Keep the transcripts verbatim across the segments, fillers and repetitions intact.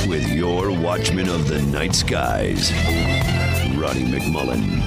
with your watchman of the night skies, Ronnie McMullen.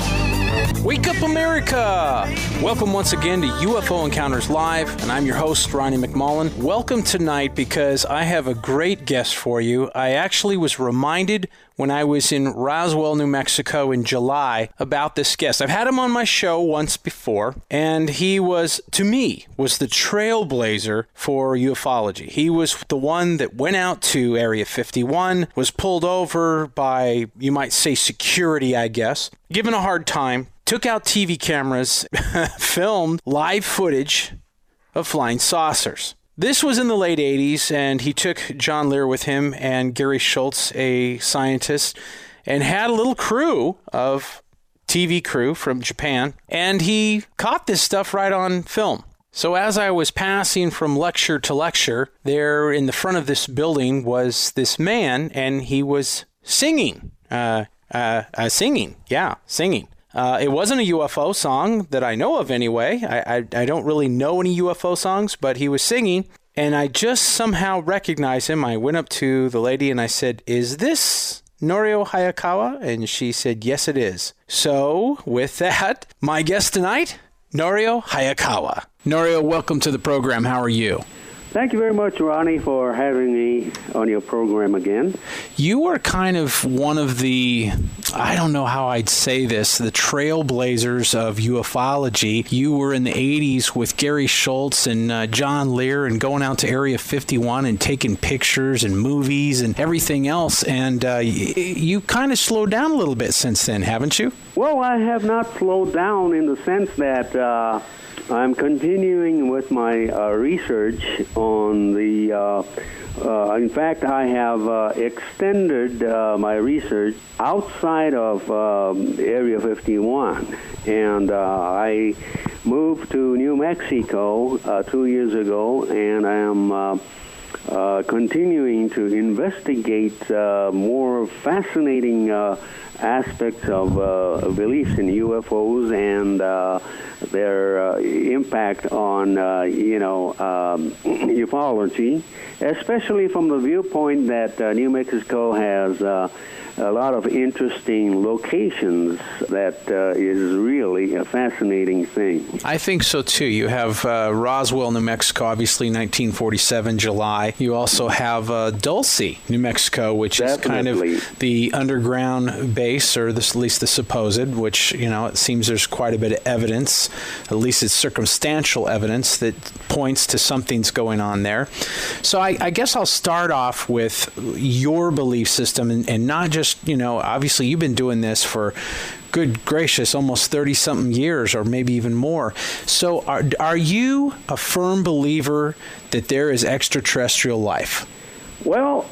Wake up, America! Welcome once again to U F O Encounters Live, and I'm your host, Ronnie McMullen. Welcome tonight because I have a great guest for you. I actually was reminded when I was in Roswell, New Mexico in July about this guest. I've had him on my show once before, and he was, to me, was the trailblazer for ufology. He was the one that went out to Area fifty-one, was pulled over by, you might say, security, I guess, given a hard time, took out T V cameras, filmed live footage of flying saucers. This was in the late eighties, and he took John Lear with him and Gary Schultz, a scientist, and had a little crew of T V crew from Japan, and he caught this stuff right on film. So as I was passing from lecture to lecture, there in the front of this building was this man, and he was singing. Uh, uh, uh singing, yeah, singing. Uh, it wasn't a U F O song that I know of anyway. I, I I don't really know any U F O songs, but he was singing, and I just somehow recognized him. I went up to the lady and I said, "Is this Norio Hayakawa?" And she said, "Yes, it is." So with that, my guest tonight, Norio Hayakawa. Norio, welcome to the program. How are you? Thank you very much, Ronnie, for having me on your program again. You were kind of one of the, I don't know how I'd say this, the trailblazers of ufology. You were in the eighties with Gary Schultz and uh, John Lear and going out to Area fifty-one and taking pictures and movies and everything else. And uh, y- you kind of slowed down a little bit since then, haven't you? Well, I have not slowed down in the sense that uh, I'm continuing with my uh, research on the, uh, uh, in fact, I have uh, extended uh, my research outside of um, Area fifty-one, and uh, I moved to New Mexico uh, two years ago, and I am uh, uh, continuing to investigate uh, more fascinating uh, aspects of uh, beliefs in U F Os and uh, their uh, impact on, uh, you know, um, ufology, especially from the viewpoint that uh, New Mexico has uh, a lot of interesting locations that uh, is really a fascinating thing. I think so, too. You have uh, Roswell, New Mexico, obviously nineteen forty-seven, July. You also have uh, Dulce, New Mexico, which Definitely. is kind of the underground base, or this, at least the supposed, which, you know, it seems there's quite a bit of evidence, at least it's circumstantial evidence, that points to something's going on there. So I, I guess I'll start off with your belief system, and, and not just, you know, obviously you've been doing this for, good gracious, almost thirty-something years, or maybe even more. So are, are you a firm believer that there is extraterrestrial life? Well,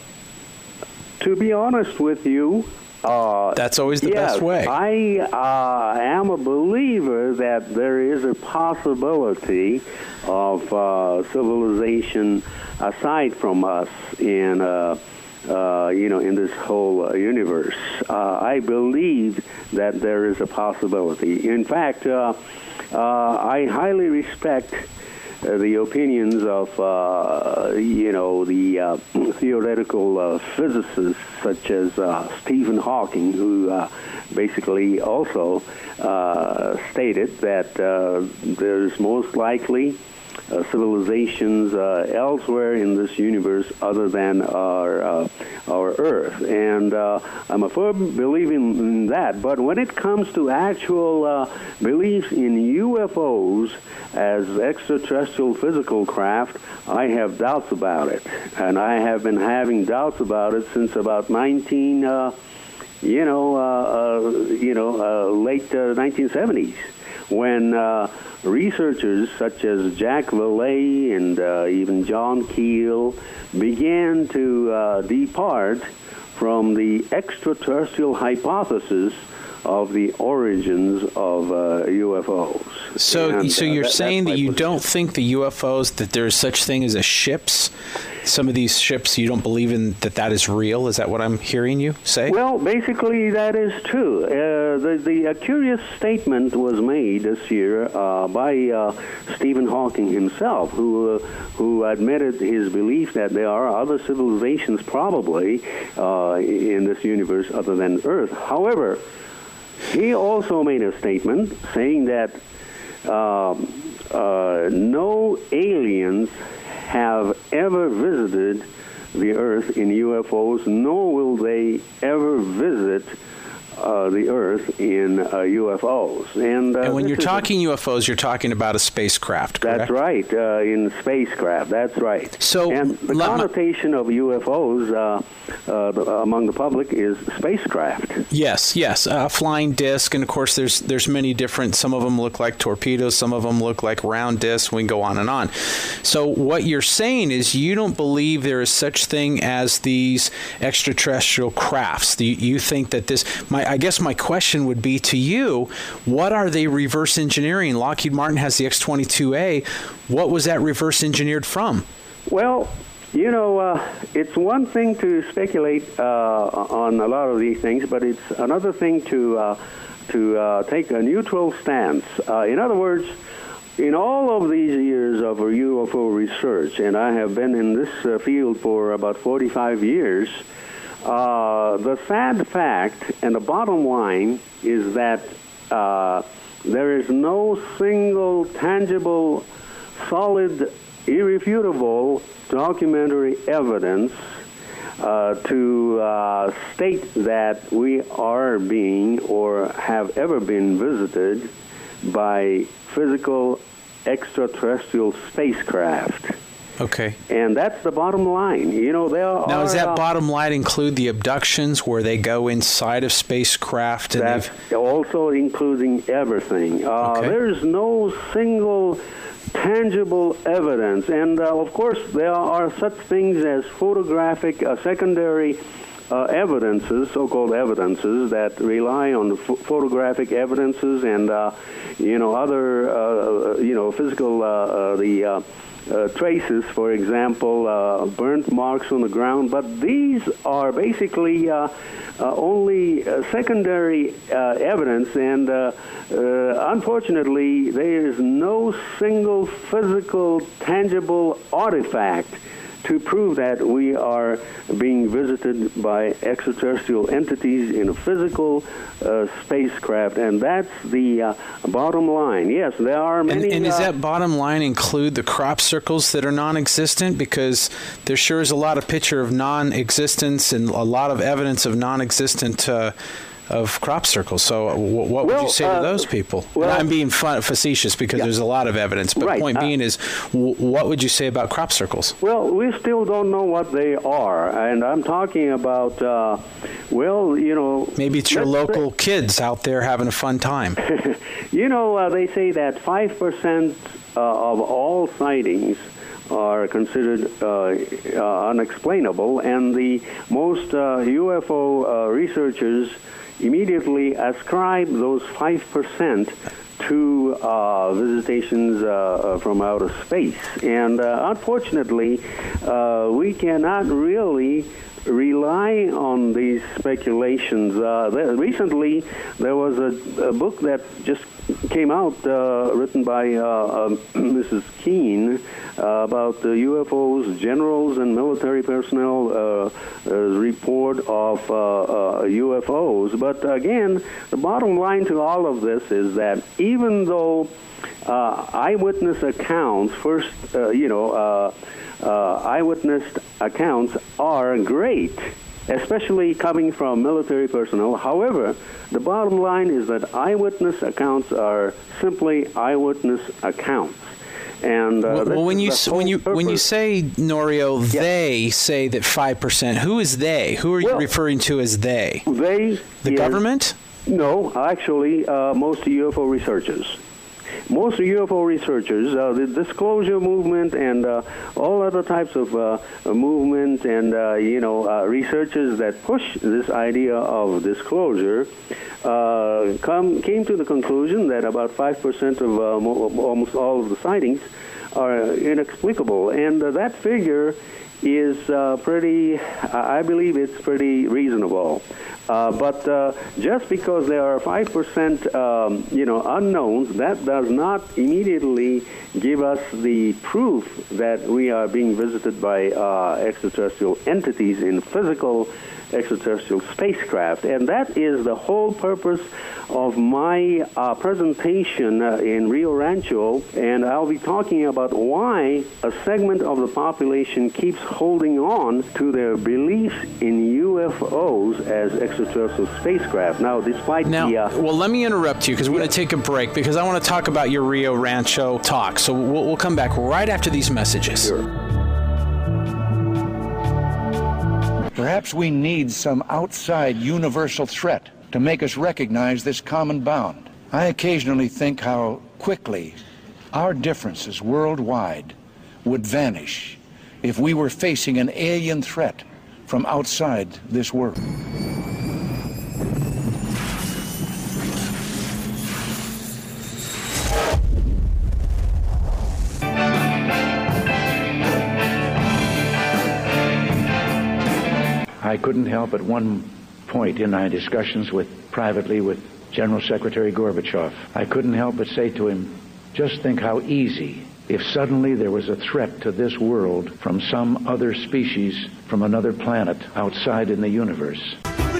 to be honest with you, Uh, That's always the yes, best way. I uh, am a believer that there is a possibility of uh, civilization aside from us in, uh, uh, you know, in this whole uh, universe. Uh, I believe that there is a possibility. In fact, uh, uh, I highly respect Uh, the opinions of, uh, you know, the uh, theoretical uh, physicists such as uh, Stephen Hawking, who uh, basically also uh, stated that uh, there's most likely uh, civilizations uh, elsewhere in this universe other than our uh, our Earth, and uh, I'm a firm believer in that. But when it comes to actual uh, beliefs in U F Os as extraterrestrial physical craft, I have doubts about it, and I have been having doubts about it since about nineteen, uh, you know, uh, uh, you know, uh, late uh, nineteen seventies, when uh, researchers such as Jack Vallée and uh, even John Keel began to uh, depart from the extraterrestrial hypothesis of the origins of uh, U F Os. So, and, so uh, you're that, saying that you position. don't think the U F Os, that there's such thing as a ships? Some of these ships, you don't believe in that that is real? Is that what I'm hearing you say? Well, basically that is true. Uh, the the uh, curious statement was made this year uh, by uh, Stephen Hawking himself, who uh, who admitted his belief that there are other civilizations probably uh, in this universe other than Earth. However, he also made a statement saying that um, uh, no aliens have ever visited the Earth in U F Os, nor will they ever visit uh, the Earth in uh, U F Os. And, uh, and when this you're is talking a, U F Os, you're talking about a spacecraft, correct? That's right, uh, in spacecraft, that's right. So, and the let connotation my, of U F Os uh, uh, among the public is spacecraft. Yes, yes, a flying disc, and of course there's there's many different, some of them look like torpedoes, some of them look like round discs, we can go on and on. So what you're saying is you don't believe there is such thing as these extraterrestrial crafts. You, you think that this, my I guess my question would be to you, what are they reverse engineering? Lockheed Martin has the X twenty-two A. What was that reverse engineered from? Well, you know, uh, it's one thing to speculate uh, on a lot of these things, but it's another thing to uh, to uh, take a neutral stance. Uh, in other words, in all of these years of U F O research, and I have been in this uh, field for about forty-five years, uh, the sad fact and the bottom line is that uh, there is no single tangible, solid, irrefutable documentary evidence uh, to uh, state that we are being or have ever been visited by physical extraterrestrial spacecraft. Okay. And that's the bottom line. You know, there are... Now, does that uh, bottom line include the abductions where they go inside of spacecraft? And that's also including everything. Uh, okay. There's no single tangible evidence. And, uh, of course, there are such things as photographic uh, secondary uh, evidences, so-called evidences, that rely on ph- photographic evidences and, uh, you know, other, uh, you know, physical, uh, uh, the... Uh, Uh, traces, for example, uh, burnt marks on the ground, but these are basically uh, uh, only uh, secondary uh, evidence, and uh, uh, unfortunately, there is no single physical, tangible artifact to prove that we are being visited by extraterrestrial entities in a physical uh, spacecraft, and that's the uh, bottom line. Yes, there are many... And, and does uh, that bottom line include the crop circles that are non-existent? Because there sure is a lot of picture of non-existence and a lot of evidence of non-existent uh, of crop circles. So w- what well, would you say uh, to those people? well, and I'm being fun, facetious because yeah. there's a lot of evidence, but right. point uh, being is, w- what would you say about crop circles? Well, we still don't know what they are, and I'm talking about, uh, well, you know... Maybe it's your let's local say, kids out there having a fun time. You know, uh, they say that five percent uh, of all sightings are considered uh, uh, unexplainable, and the most uh, U F O uh, researchers immediately ascribe those five percent to uh, visitations uh, from outer space. And uh, unfortunately, uh, we cannot really rely on these speculations. Uh, there, recently, there was a, a book that just came out, uh, written by uh, uh, Missus Keene, uh, about the U F Os, generals and military personnel uh, uh, report of uh, uh, U F Os. But again, the bottom line to all of this is that even though uh, eyewitness accounts, first, uh, you know, uh, uh, eyewitness accounts are great, especially coming from military personnel. However, the bottom line is that eyewitness accounts are simply eyewitness accounts. And uh, well, when you when you purpose. when you say, Norio, yeah. they say that five percent. Who is they? Who are well, you referring to as they? They the is, government? No, actually, uh, most U F O researchers. most U F O researchers, uh, the disclosure movement and uh, all other types of uh, movement and, uh, you know, uh, researchers that push this idea of disclosure uh, come came to the conclusion that about five percent of uh, mo- almost all of the sightings are inexplicable. And uh, that figure is uh, pretty, I believe it's pretty reasonable. Uh, but uh, just because there are five percent, um, you know, unknowns, that does not immediately give us the proof that we are being visited by uh, extraterrestrial entities in physical extraterrestrial spacecraft. And that is the whole purpose of my uh, presentation uh, in Rio Rancho, and I'll be talking about why a segment of the population keeps holding on to their beliefs in U F Os as extraterrestrial spacecraft. Now, despite now, the... Uh, well, let me interrupt you because we're going to take a break because I want to talk about your Rio Rancho talk. So we'll, we'll come back right after these messages. Sure. Perhaps we need some outside universal threat to make us recognize this common bound. I occasionally think how quickly our differences worldwide would vanish if we were facing an alien threat from outside this world. I couldn't help at one point in my discussions with privately with General Secretary Gorbachev, I couldn't help but say to him, just think how easy if suddenly there was a threat to this world from some other species from another planet outside in the universe.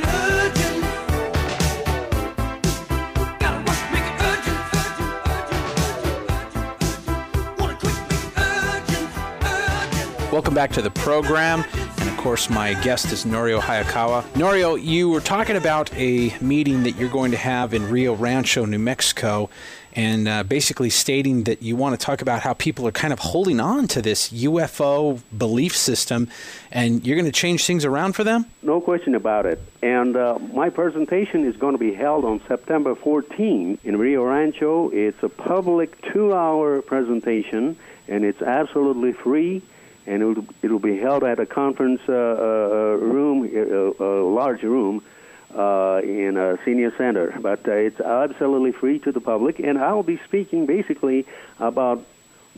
Welcome back to the program. Of course, my guest is Norio Hayakawa. Norio, you were talking about a meeting that you're going to have in Rio Rancho, New Mexico, and uh, basically stating that you want to talk about how people are kind of holding on to this U F O belief system, and you're going to change things around for them? No question about it. And uh, my presentation is going to be held on September fourteenth in Rio Rancho. It's a public two-hour presentation, and it's absolutely free. And it'll, it'll be held at a conference uh, uh, room, a, a large room uh, in a senior center. But uh, it's absolutely free to the public. And I'll be speaking basically about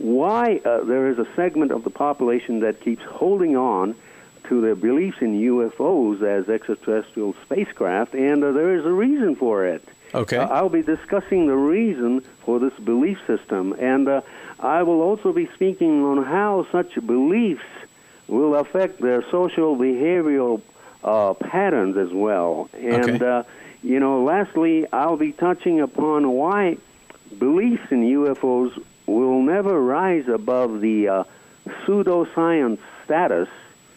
why uh, there is a segment of the population that keeps holding on to their beliefs in U F Os as extraterrestrial spacecraft, and uh, there is a reason for it. Okay. Uh, I'll be discussing the reason for this belief system, and uh, I will also be speaking on how such beliefs will affect their social behavioral uh, patterns as well. And, okay. uh, you know, lastly, I'll be touching upon why beliefs in U F Os will never rise above the uh, pseudoscience status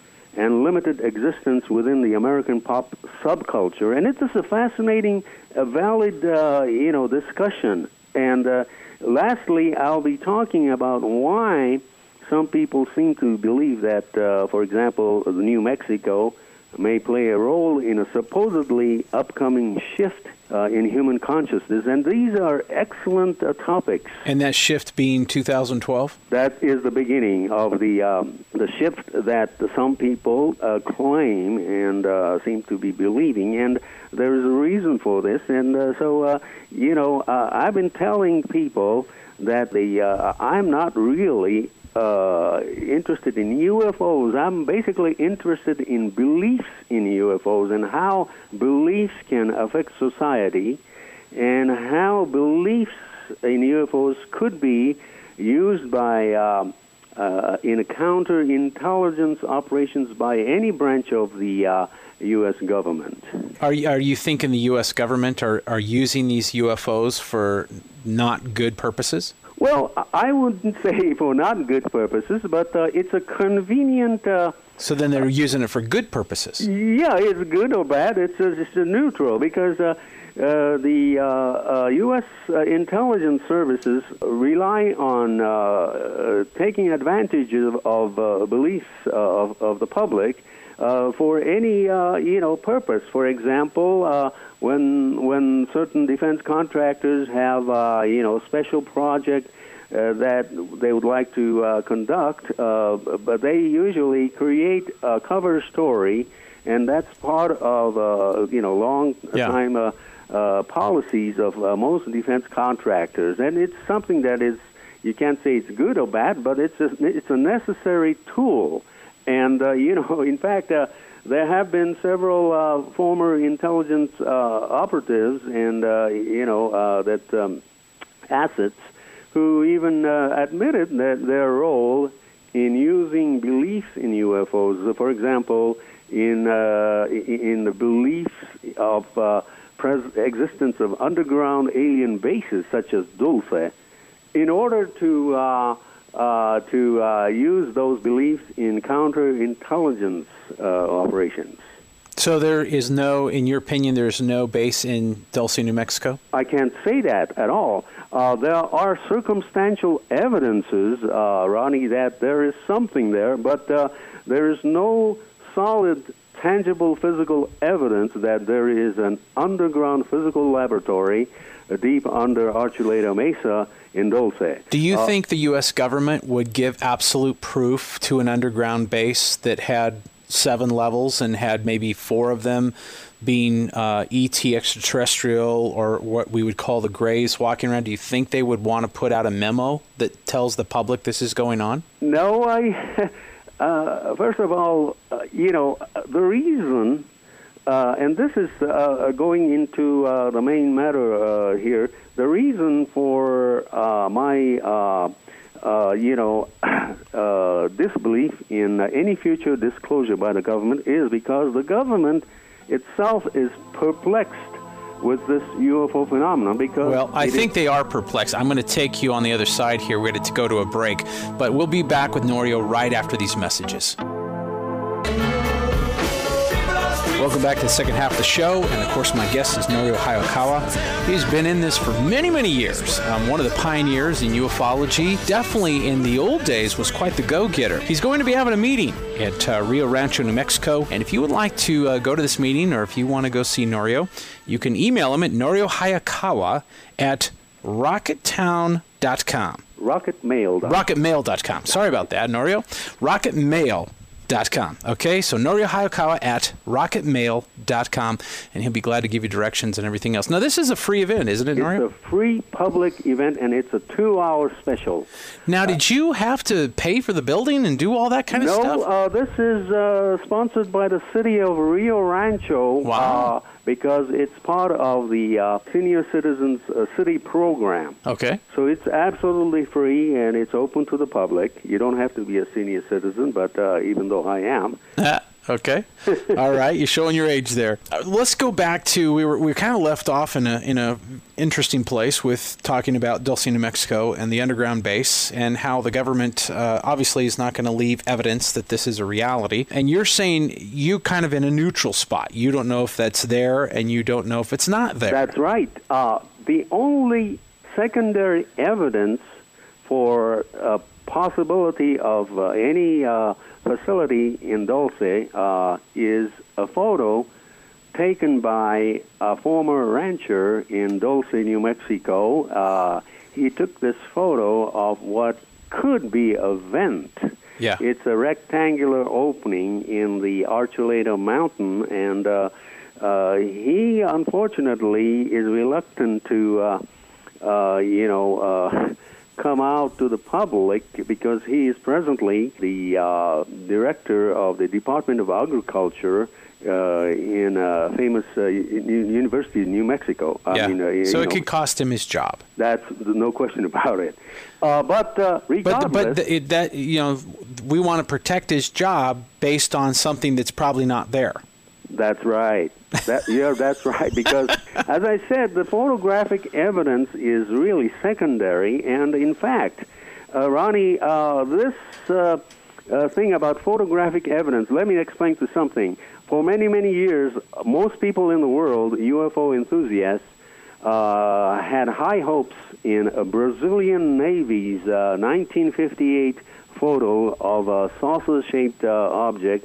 and limited existence within the American pop subculture. And it is a fascinating, a valid, uh, you know, discussion. And uh, lastly, I'll be talking about why some people seem to believe that, uh, for example, New Mexico may play a role in a supposedly upcoming shift uh, in human consciousness. And these are excellent uh, topics. And that shift being two thousand twelve? That is the beginning of the um, the shift that some people uh, claim and uh, seem to be believing. And there is a reason for this. And uh, so, uh, you know, uh, I've been telling people that the uh, I'm not really uh, interested in U F Os. I'm basically interested in beliefs in U F Os and how beliefs can affect society and how beliefs in U F Os could be used by um, uh, in counterintelligence operations by any branch of the uh, U S government. Are you, are you thinking the U S government are, are using these U F Os for not good purposes? Well, I wouldn't say for not good purposes, but uh, it's a convenient... Uh, so then they're using it for good purposes? Yeah, it's good or bad. It's a, it's a neutral because uh, uh, the uh, uh, U S uh, intelligence services rely on uh, uh, taking advantage of, of uh, beliefs uh, of, of the public uh, for any uh, you know purpose. For example, uh, when when certain defense contractors have uh, you know special project uh, that they would like to uh, conduct, uh, but they usually create a cover story, and that's part of uh, you know long Yeah. time uh, uh, policies of uh, most defense contractors, and it's something that is. You can't say it's good or bad, but it's a, it's a necessary tool. And, uh, you know, in fact, uh, there have been several uh, former intelligence uh, operatives and, uh, you know, uh, that um, assets who even uh, admitted that their role in using beliefs in U F Os, for example, in, uh, in the beliefs of uh, pres- existence of underground alien bases such as Dulce, in order to uh, uh, to uh, use those beliefs in counterintelligence uh, operations. So there is no, in your opinion, there's no base in Dulce, New Mexico? I can't say that at all. Uh, there are circumstantial evidences, uh, Ronnie, that there is something there, but uh, there is no solid, tangible physical evidence that there is an underground physical laboratory uh, deep under Archuleta Mesa in Dulce. Do you uh, think the U S government would give absolute proof to an underground base that had seven levels and had maybe four of them being uh, E T extraterrestrial or what we would call the Greys walking around? Do you think they would want to put out a memo that tells the public this is going on? No, I... Uh, first of all, uh, you know, the reason, uh, and this is uh, going into uh, the main matter uh, here, the reason for uh, my, uh, uh, you know, uh, disbelief in uh, any future disclosure by the government is because the government itself is perplexed with this U F O phenomenon. Because well, I think they are perplexed. I'm going to take you on the other side here. We're going to go to a break, but we'll be back with Norio right after these messages. Welcome back to the second half of the show, and of course my guest is Norio Hayakawa. He's been in this for many, many years. Um, one of the pioneers in ufology. Definitely in the old days was quite the go-getter. He's going to be having a meeting at uh, Rio Rancho, New Mexico, and if you would like to uh, go to this meeting or if you want to go see Norio, you can email him at noriohayakawa at rockettown dot com. Rocketmail. rocketmail dot com. Sorry about that, Norio. rocketmail dot com. Okay, so Norio Hayakawa at rocketmail dot com, and he'll be glad to give you directions and everything else. Now, this is a free event, isn't it, Norio? It's a free public event, and it's a two-hour special. Now, did you have to pay for the building and do all that kind no, of stuff? No, uh, this is uh, sponsored by the city of Rio Rancho. Wow. Uh, because it's part of the uh, Senior Citizens uh, City Program. Okay. So it's absolutely free, and it's open to the public. You don't have to be a senior citizen, but uh, even though I am. Okay. All right. You're showing your age there. Uh, let's go back to, we were we kind of left off in a in a interesting place with talking about Dulce, New Mexico and the underground base and how the government uh, obviously is not going to leave evidence that this is a reality. And you're saying you kind of in a neutral spot. You don't know if that's there and you don't know if it's not there. That's right. Uh, the only secondary evidence for a possibility of uh, any uh, facility in Dulce uh, is a photo taken by a former rancher in Dulce, New Mexico. Uh, he took this photo of what could be a vent. Yeah. It's a rectangular opening in the Archuleta Mountain, and uh, uh, he unfortunately is reluctant to, uh, uh, you know, uh, come out to the public because he is presently the uh, director of the Department of Agriculture uh, in a famous uh, university in New Mexico. I yeah. mean, uh, so it know, could cost him his job. That's no question about it. Uh, but uh, regardless, but but the, it, that you know, we want to protect his job based on something that's probably not there. That's right. That, yeah, that's right. Because, as I said, the photographic evidence is really secondary. And, in fact, uh, Ronnie, uh, this uh, uh, thing about photographic evidence, let me explain to something. For many, many years, most people in the world, U F O enthusiasts, uh, had high hopes in a Brazilian Navy's uh, nineteen fifty-eight photo of a saucer-shaped uh, object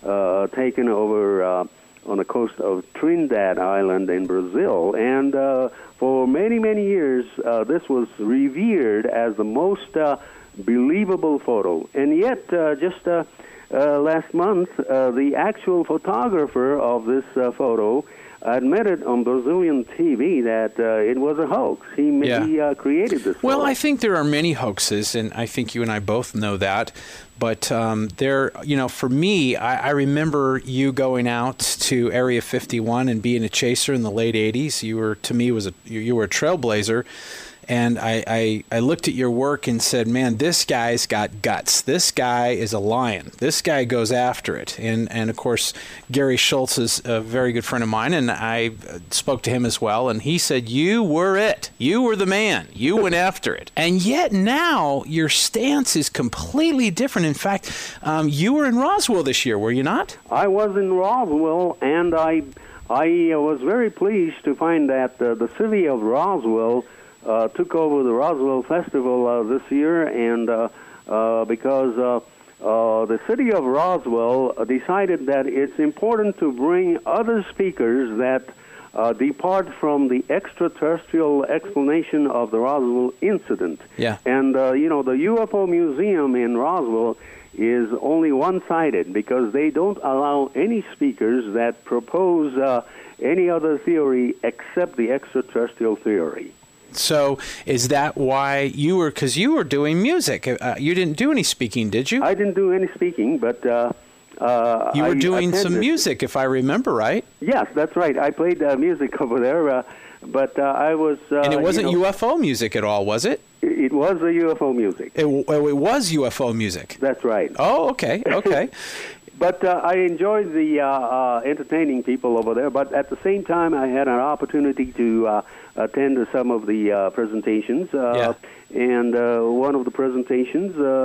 uh, taken over uh, on the coast of Trinidad Island in Brazil. And uh, for many, many years, uh, this was revered as the most uh, believable photo. And yet, uh, just uh, uh, last month, uh, the actual photographer of this uh, photo admitted on Brazilian T V that uh, it was a hoax. He, Yeah. he uh, created this Well, photo. I think there are many hoaxes, and I think you and I both know that. But um, there, you know, for me, I, I remember you going out to Area fifty-one and being a chaser in the late eighties. You were, to me, was a you, you were a trailblazer. And I, I, I looked at your work and said, man, this guy's got guts. This guy is a lion. This guy goes after it. And, and of course, Gary Schultz is a very good friend of mine, and I spoke to him as well. And he said, you were it. You were the man. You went after it. And yet now your stance is completely different. In fact, um, you were in Roswell this year, were you not? I was in Roswell, and I, I uh, was very pleased to find that uh, the city of Roswell Uh, took over the Roswell Festival uh, this year, and uh, uh, because uh, uh, the city of Roswell decided that it's important to bring other speakers that uh, depart from the extraterrestrial explanation of the Roswell incident. Yeah. And, uh, you know, the U F O Museum in Roswell is only one-sided because they don't allow any speakers that propose uh, any other theory except the extraterrestrial theory. So is that why you were, because you were doing music. Uh, you didn't do any speaking, did you? I didn't do any speaking, but uh, uh, you were I doing attended. some music, if I remember right. Yes, that's right. I played uh, music over there, uh, but uh, I was... Uh, And it wasn't you know, U F O music at all, was it? It was a U F O music. It, it was U F O music. That's right. Oh, okay, okay. But uh, I enjoyed the uh, uh, entertaining people over there, but at the same time, I had an opportunity to uh, attend to some of the uh, presentations. Uh, Yeah. And uh, one of the presentations uh,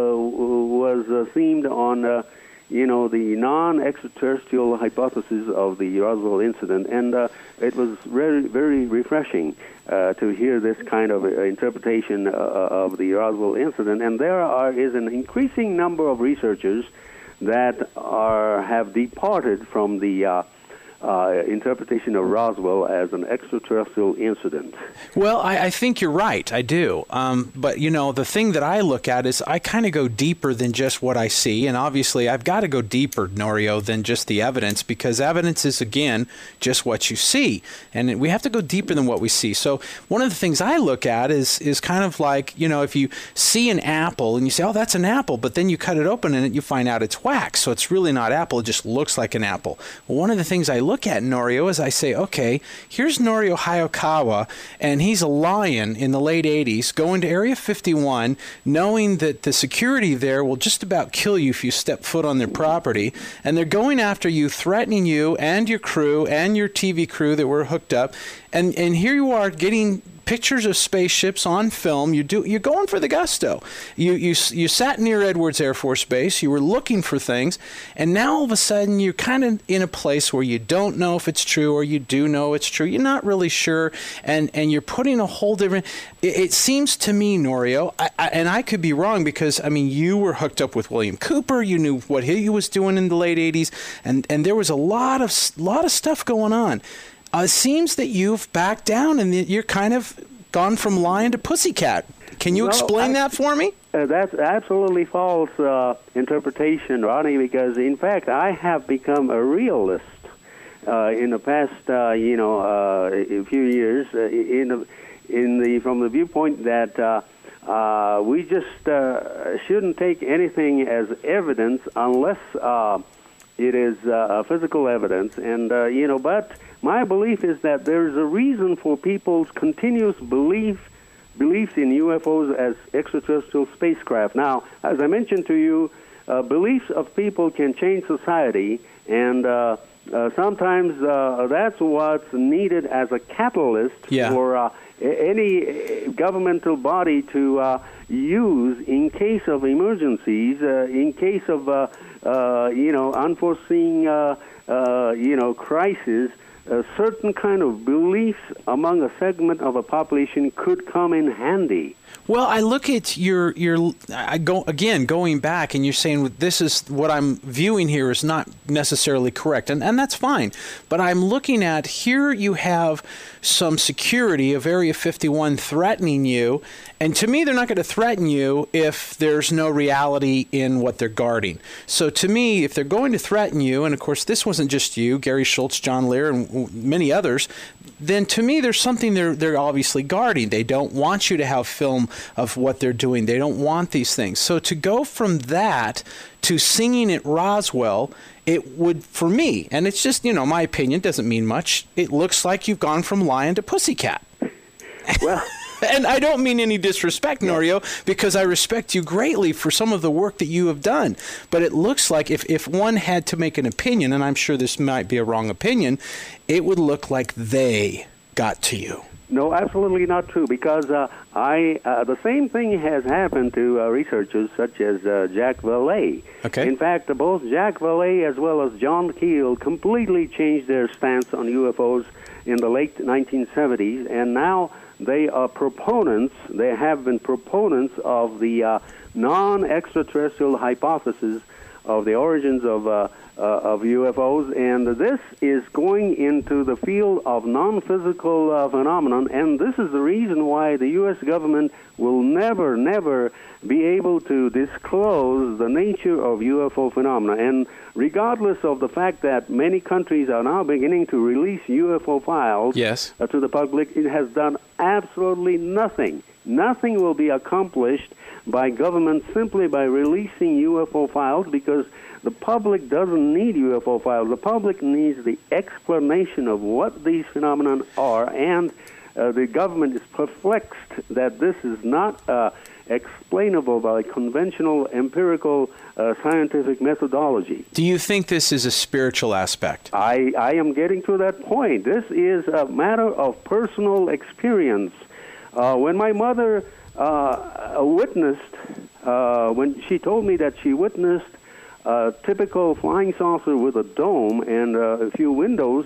was uh, themed on, uh, you know, the non-extraterrestrial hypothesis of the Roswell incident. And uh, it was very, very refreshing uh, to hear this kind of uh, interpretation uh, of the Roswell incident. And there are is an increasing number of researchers that are have departed from the uh, uh, interpretation of Roswell as an extraterrestrial incident. Well, I, I think you're right. I do. Um, but, you know, the thing that I look at is I kind of go deeper than just what I see. And obviously, I've got to go deeper, Norio, than just the evidence, because evidence is, again, just what you see. And we have to go deeper than what we see. So one of the things I look at is is kind of like, you know, if you see an apple and you say, oh, that's an apple, but then you cut it open and you find out it's wax. So it's really not apple. It just looks like an apple. Well, one of the things I look look at Norio is I say, okay, here's Norio Hayakawa, and he's a lion in the late eighties going to Area fifty-one, knowing that the security there will just about kill you if you step foot on their property, and they're going after you, threatening you and your crew and your T V crew that were hooked up, and, and here you are getting pictures of spaceships on film. You do, you're going for the gusto. You, you, you sat near Edwards Air Force Base. You were looking for things. And now all of a sudden you're kind of in a place where you don't know if it's true or you do know it's true. You're not really sure. And, and you're putting a whole different, it, it seems to me, Norio, I, I, and I could be wrong because, I mean, you were hooked up with William Cooper. You knew what he was doing in the late eighties. And, and there was a lot of, lot of stuff going on. Uh, it seems that you've backed down and that you're kind of gone from lion to pussycat. Can you well, explain I, that for me? Uh, that's absolutely false uh, interpretation, Ronnie, because, in fact, I have become a realist uh, in the past, uh, you know, uh, a few years, uh, in, the, in the from the viewpoint that uh, uh, we just uh, shouldn't take anything as evidence unless uh, it is uh, physical evidence. And, uh, you know, but my belief is that there's a reason for people's continuous belief beliefs in U F Os as extraterrestrial spacecraft. Now, as I mentioned to you, uh, beliefs of people can change society, and uh, uh, sometimes uh, that's what's needed as a catalyst yeah. for uh, any governmental body to, uh, use in case of emergencies, uh, in case of uh, uh, you know unforeseen uh, uh, you know crisis. A certain kind of beliefs among a segment of a population could come in handy. Well, I look at your your I go again going back, and you're saying this is what I'm viewing here is not necessarily correct, and and that's fine. But I'm looking at here you have some security of Area fifty-one threatening you, and to me they're not going to threaten you if there's no reality in what they're guarding. So to me, if they're going to threaten you, and of course this wasn't just you, Gary Schultz, John Lear, and many others, then to me there's something they're they're obviously guarding. They don't want you to have film of what they're doing. They don't want these things. So to go from that to singing at Roswell, it would, for me, and it's just, you know, my opinion, doesn't mean much, it looks like you've gone from lion to pussycat. Well... And I don't mean any disrespect, Norio, because I respect you greatly for some of the work that you have done. But it looks like if, if one had to make an opinion, and I'm sure this might be a wrong opinion, it would look like they got to you. No, absolutely not true, because uh, I uh, the same thing has happened to uh, researchers such as uh, Jacques Vallée. Okay. In fact, uh, both Jacques Vallée as well as John Keel completely changed their stance on U F Os in the late nineteen seventies, and now they are proponents, they have been proponents of the uh, non-extraterrestrial hypothesis of the origins of uh, uh, of U F Os, and this is going into the field of non-physical uh, phenomenon, and this is the reason why the U S government will never, never be able to disclose the nature of U F O phenomena. And regardless of the fact that many countries are now beginning to release U F O files yes. uh, to the public, it has done absolutely nothing. Nothing will be accomplished by government simply by releasing U F O files, because the public doesn't need U F O files. The public needs the explanation of what these phenomena are, and uh, the government is perplexed that this is not uh, explainable by conventional empirical uh, scientific methodology. Do you think this is a spiritual aspect? I, I am getting to that point. This is a matter of personal experience. Uh, when my mother uh, witnessed, uh, when she told me that she witnessed a typical flying saucer with a dome and uh, a few windows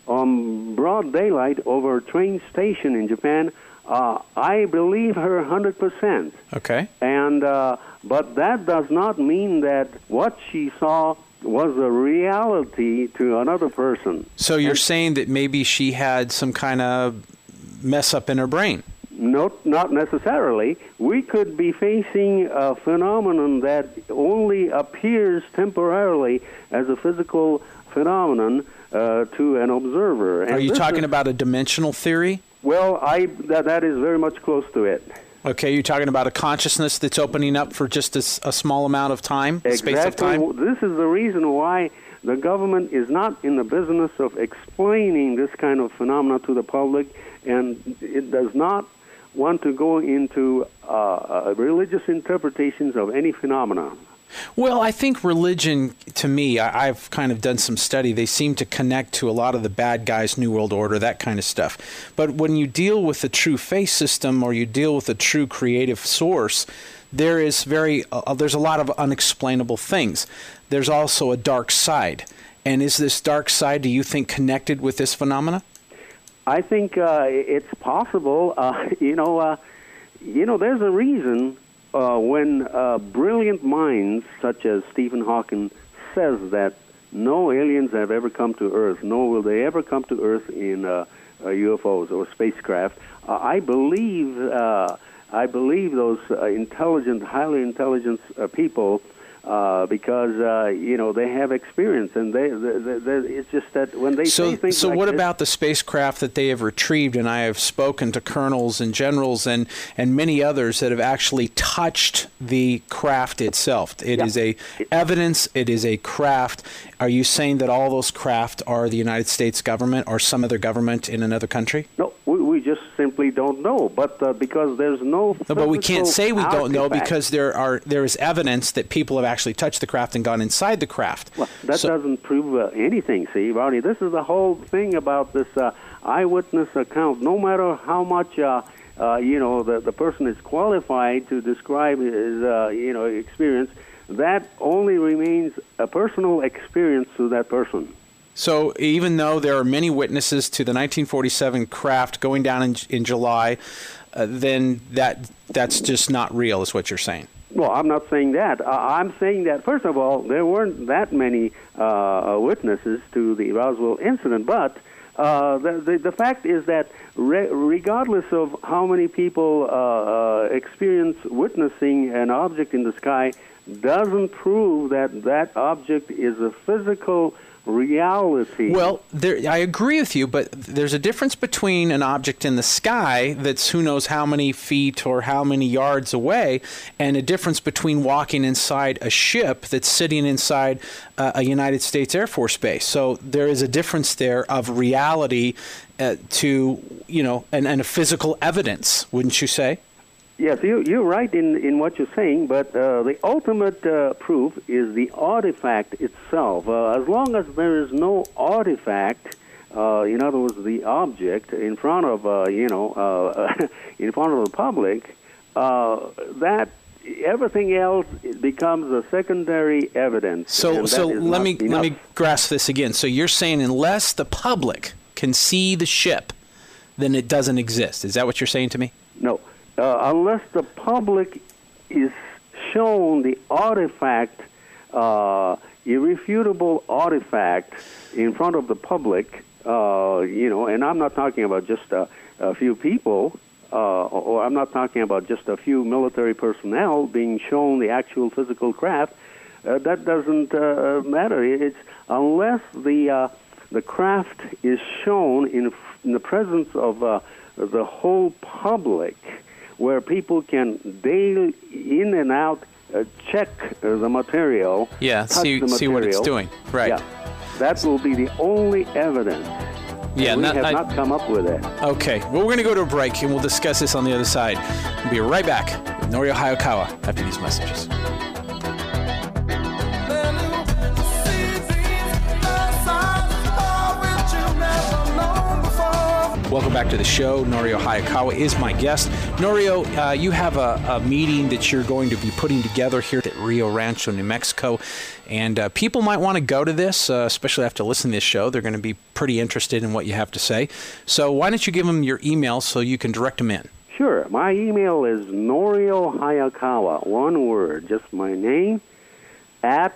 on broad daylight over a train station in Japan, uh, I believe her one hundred percent. Okay. And uh, but that does not mean that what she saw was a reality to another person. So you're and, saying that maybe she had some kind of mess up in her brain? No, not necessarily. We could be facing a phenomenon that only appears temporarily as a physical phenomenon uh, to an observer. And Are you talking is, about a dimensional theory? Well, I that, that is very much close to it. Okay, you're talking about a consciousness that's opening up for just a, a small amount of time, exactly. space of time? This is the reason why the government is not in the business of explaining this kind of phenomena to the public, and it does not want to go into uh, religious interpretations of any phenomena. Well, I think religion, to me, I, I've kind of done some study. They seem to connect to a lot of the bad guys, New World Order, that kind of stuff. But when you deal with the true faith system, or you deal with a true creative source, there is very uh, there's a lot of unexplainable things. There's also a dark side. And is this dark side, do you think, connected with this phenomena? I think uh, it's possible. Uh, you know, uh, you know, there's a reason uh, when uh, brilliant minds such as Stephen Hawking says that no aliens have ever come to Earth, nor will they ever come to Earth in uh, uh, U F Os or spacecraft. Uh, I believe, uh, I believe those uh, intelligent, highly intelligent uh, people. Uh, because uh, you know they have experience, and they, they, they, they it's just that when they so, say things so like what this, about the spacecraft that they have retrieved? And I have spoken to colonels and generals and and many others that have actually touched the craft itself. It yeah. is a evidence. It is a craft. Are you saying that all those craft are the United States government or some other government in another country? No, we, we just simply don't know. But uh, because there's no, no, but we can't say we don't know artifact. because there are there is evidence that people have actually touched the craft and gone inside the craft. Well, that so, doesn't prove uh, anything, see, Ronnie. This is the whole thing about this uh, eyewitness account. No matter how much uh, uh, you know, the, the person is qualified to describe his, uh, you know, experience, that only remains a personal experience to that person. So even though there are many witnesses to the nineteen forty-seven craft going down in, in July, uh, then that that's just not real, is what you're saying. Well, I'm not saying that. Uh, I'm saying that, first of all, there weren't that many uh, witnesses to the Roswell incident, but uh, the, the, the fact is that re- regardless of how many people uh, uh, experience witnessing an object in the sky, doesn't prove that that object is a physical reality. Well, there, I agree with you, but there's a difference between an object in the sky that's who knows how many feet or how many yards away, and a difference between walking inside a ship that's sitting inside uh, a United States Air Force base. So there is a difference there of reality uh, to, you know, and, and a physical evidence, wouldn't you say? Yes, you, you're right in, in what you're saying, but uh, the ultimate uh, proof is the artifact itself. Uh, as long as there is no artifact, uh, in other words, the object in front of, uh, you know, uh, in front of the public, uh, that everything else becomes a secondary evidence. So, so let me let me grasp this again. So you're saying unless the public can see the ship, then it doesn't exist. Is that what you're saying to me? No. Uh, unless the public is shown the artifact, uh, irrefutable artifact in front of the public, uh, you know, and I'm not talking about just a, a few people, uh, or I'm not talking about just a few military personnel being shown the actual physical craft, uh, that doesn't uh, matter. It's unless the uh, the craft is shown in, in the presence of uh, the whole public, where people can daily in and out uh, check uh, the material. Yeah, see, the material. see what it's doing. Right. Yeah, that will be the only evidence. Yeah, and we not, have I, not come up with it. Okay, well, we're going to go to a break, and we'll discuss this on the other side. We'll be right back with Norio Hayakawa after these messages. Welcome back to the show. Norio Hayakawa is my guest. Norio, uh, you have a, a meeting that you're going to be putting together here at Rio Rancho, New Mexico, and uh, people might want to go to this, uh, especially after listening to this show. They're going to be pretty interested in what you have to say. So why don't you give them your email so you can direct them in? Sure. My email is Norio Hayakawa, one word, just my name, at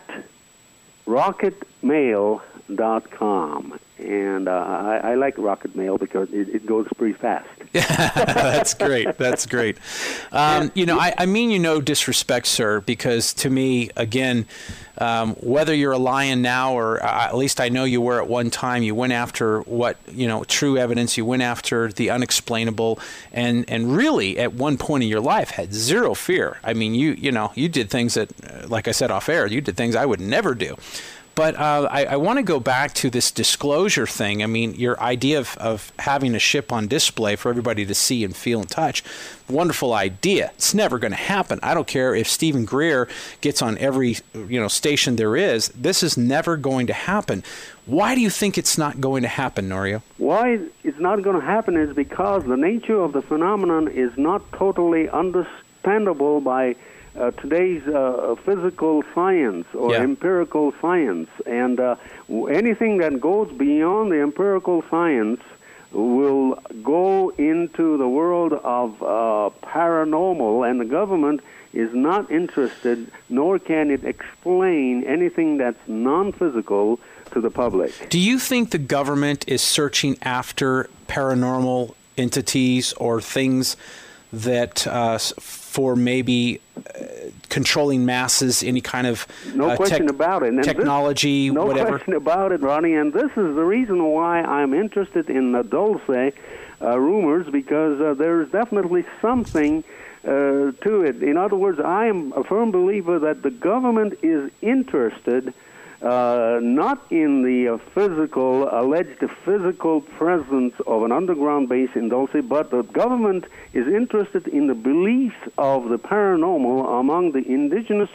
rocket mail dot com. And uh, I, I like Rocket Mail because it, it goes pretty fast. That's great. That's great. Um, you know, I, I mean you no disrespect, sir, because to me, again, um, whether you're a lion now or uh, at least I know you were at one time, you went after what, you know, true evidence. You went after the unexplainable and, and really at one point in your life had zero fear. I mean, you, you know, you did things that, uh, like I said off air, you did things I would never do. But uh, I, I want to go back to this disclosure thing. I mean, your idea of, of having a ship on display for everybody to see and feel and touch, wonderful idea. It's never going to happen. I don't care if Stephen Greer gets on every you know station there is. This is never going to happen. Why do you think it's not going to happen, Norio? Why it's not going to happen is because the nature of the phenomenon is not totally understandable by Uh, today's uh, physical science or yeah. empirical science, and uh, anything that goes beyond the empirical science will go into the world of uh, paranormal, and the government is not interested, nor can it explain anything that's non-physical to the public. Do you think the government is searching after paranormal entities or things that uh, for maybe uh, controlling masses, any kind of no uh, question tech- about it. And technology, this, no whatever? No question about it, Ronnie. And this is the reason why I'm interested in the Dulce uh, rumors, because uh, there's definitely something uh, to it. In other words, I am a firm believer that the government is interested Uh, not in the uh, physical, alleged physical presence of an underground base in Dulce, but the government is interested in the beliefs of the paranormal among the indigenous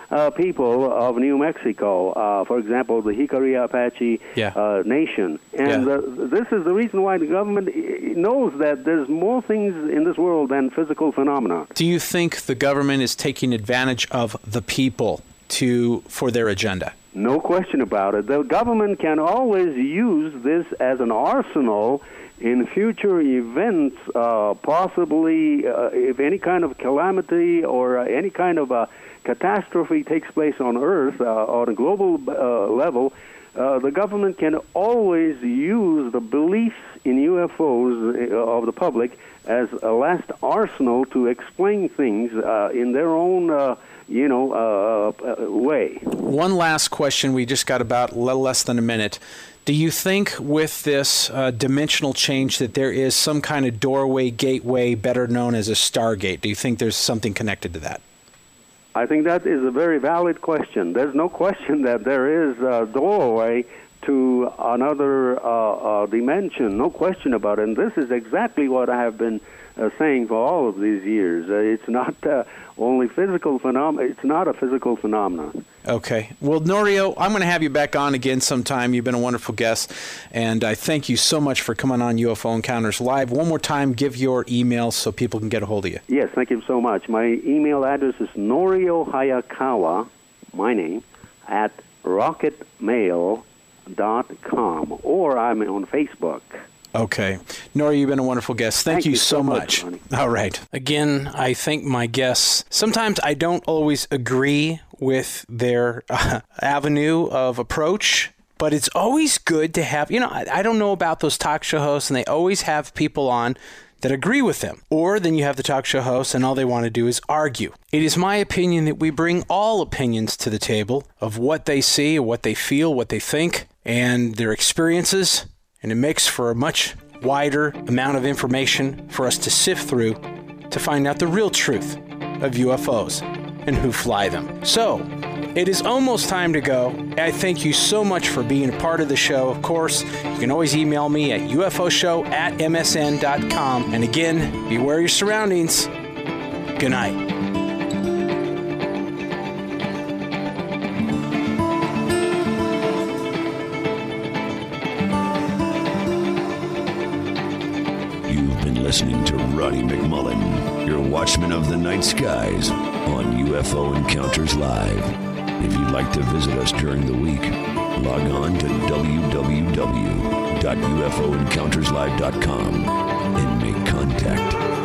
uh, people of New Mexico, uh, for example, the Hickory Apache yeah. uh, Nation. And yeah. uh, this is the reason why the government knows that there's more things in this world than physical phenomena. Do you think the government is taking advantage of the people to for their agenda? No question about it. The government can always use this as an arsenal in future events, uh, possibly uh, if any kind of calamity or uh, any kind of uh, catastrophe takes place on Earth uh, on a global uh, level, uh, the government can always use the beliefs in U F Os of the public as a last arsenal to explain things uh, in their own uh, you know, uh, uh, way. One last question. We just got about a little less than a minute. Do you think with this uh, dimensional change that there is some kind of doorway, gateway, better known as a Stargate? Do you think there's something connected to that? I think that is a very valid question. There's no question that there is a doorway to another uh, uh, dimension, no question about it. And this is exactly what I have been uh, saying for all of these years. Uh, it's not uh, only physical phenomena. It's not a physical phenomenon. Okay. Well, Norio, I'm going to have you back on again sometime. You've been a wonderful guest, and I thank you so much for coming on U F O Encounters Live. One more time, give your email so people can get a hold of you. Yes, thank you so much. My email address is Norio Hayakawa, my name, at rocketmail dot com, or I'm on Facebook. Okay. Norio, you've been a wonderful guest. Thank, Thank you, you so so much. much, All right. Again, I thank my guests. Sometimes I don't always agree with their uh, avenue of approach, but it's always good to have, you know, I, I don't know about those talk show hosts, and they always have people on that agree with them. Or then you have the talk show hosts, and all they want to do is argue. It is my opinion that we bring all opinions to the table of what they see, what they feel, what they think, and their experiences, and it makes for a much wider amount of information for us to sift through to find out the real truth of U F Os and who fly them. So, it is almost time to go. I thank you so much for being a part of the show. Of course, you can always email me at U F O show at M S N dot com. And again, beware your surroundings. Good night. Listening to Ronnie McMullen, your watchman of the night skies on U F O Encounters Live. If you'd like to visit us during the week, log on to w w w dot u f o encounters live dot com and make contact.